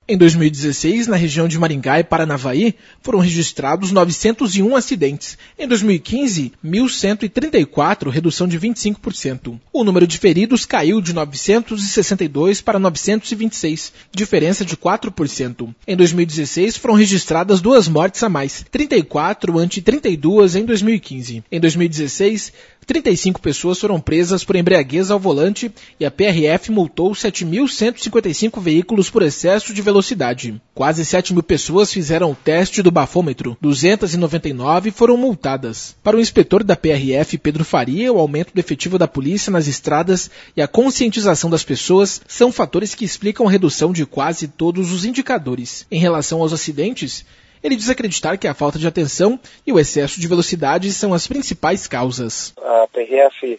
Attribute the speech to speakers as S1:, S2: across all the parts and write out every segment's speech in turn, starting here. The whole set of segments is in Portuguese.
S1: Em 2016, na região de Maringá e Paranavaí, foram registrados 901 acidentes. Em 2015, 1.134, redução de 25%. O número de feridos caiu de 962 para 926, diferença de 4%. Em 2016, foram registradas 2 mortes a mais, 34 ante 32 em 2015. Em 2016, 35 pessoas foram presas por embriaguez ao volante e a PRF multou 7.155 veículos por excesso de velocidade. Quase 7.000 pessoas fizeram o teste do bafômetro, 299 foram multadas. Para o inspetor da PRF, Pedro Faria, o aumento do efetivo da polícia nas estradas e a conscientização das pessoas são fatores que explicam a redução de quase todos os indicadores. Em relação aos acidentes, ele diz acreditar que a falta de atenção e o excesso de velocidade são as principais causas.
S2: A PRF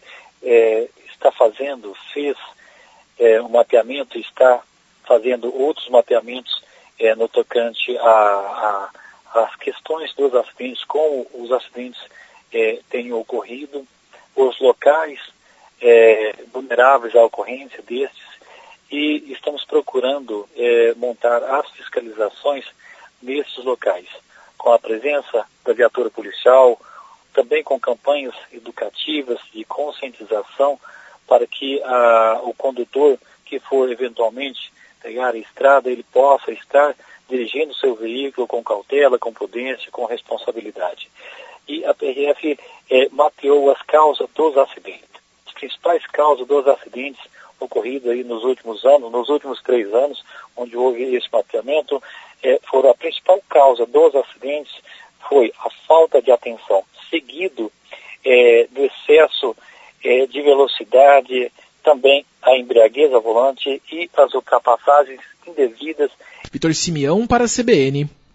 S2: fez um mapeamento, está fazendo outros mapeamentos no tocante às questões dos acidentes, como os acidentes têm ocorrido, os locais vulneráveis à ocorrência destes, e estamos procurando montar as fiscalizações nesses locais, com a presença da viatura policial, também com campanhas educativas de conscientização para que o condutor que for eventualmente pegar a estrada, ele possa estar dirigindo seu veículo com cautela, com prudência, com responsabilidade. E a PRF mapeou as causas dos acidentes. As principais causas dos acidentes ocorridos aí nos últimos anos, nos últimos 3 anos, onde houve esse mapeamento, a principal causa dos acidentes foi a falta de atenção, seguido do excesso de velocidade, também a embriaguez ao volante e as ultrapassagens indevidas.
S1: Vitor Simeão para a CBN.